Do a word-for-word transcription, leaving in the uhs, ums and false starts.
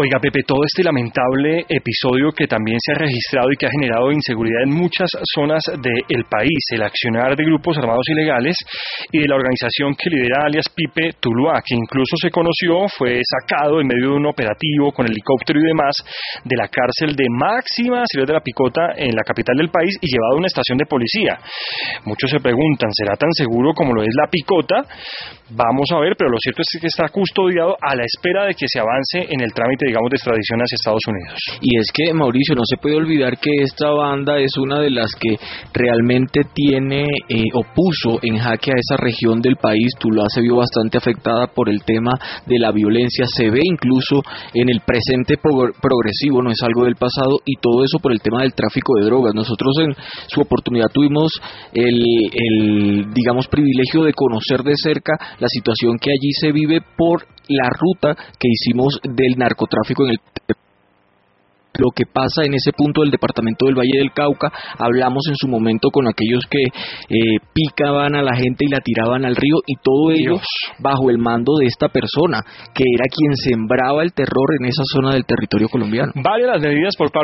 Oiga, Pepe, todo este lamentable episodio que también se ha registrado y que ha generado inseguridad en muchas zonas del país, el accionar de grupos armados ilegales y de la organización que lidera alias Pipe Tuluá, que incluso se conoció, fue sacado en medio de un operativo con helicóptero y demás de la cárcel de Máxima Ciudad de la Picota en la capital del país y llevado a una estación de policía. Muchos se preguntan, ¿será tan seguro como lo es la Picota? Vamos a ver, pero lo cierto es que está custodiado a la espera de que se avance en el trámite, digamos, de extradición hacia Estados Unidos. Y es que, Mauricio, no se puede olvidar que esta banda es una de las que realmente tiene eh, o puso en jaque a esa región del país. Tuluá se vio bastante afectada por el tema de la violencia, se ve incluso en el presente pro- progresivo, no es algo del pasado, y todo eso por el tema del tráfico de drogas. Nosotros en su oportunidad tuvimos el, el digamos, privilegio de conocer de cerca la situación que allí se vive por la ruta que hicimos del narcotráfico en el lo que pasa en ese punto del departamento del Valle del Cauca. Hablamos en su momento con aquellos que eh, picaban a la gente y la tiraban al río, y todo ello Dios. bajo el mando de esta persona, que era quien sembraba el terror en esa zona del territorio colombiano. Varias las medidas por parte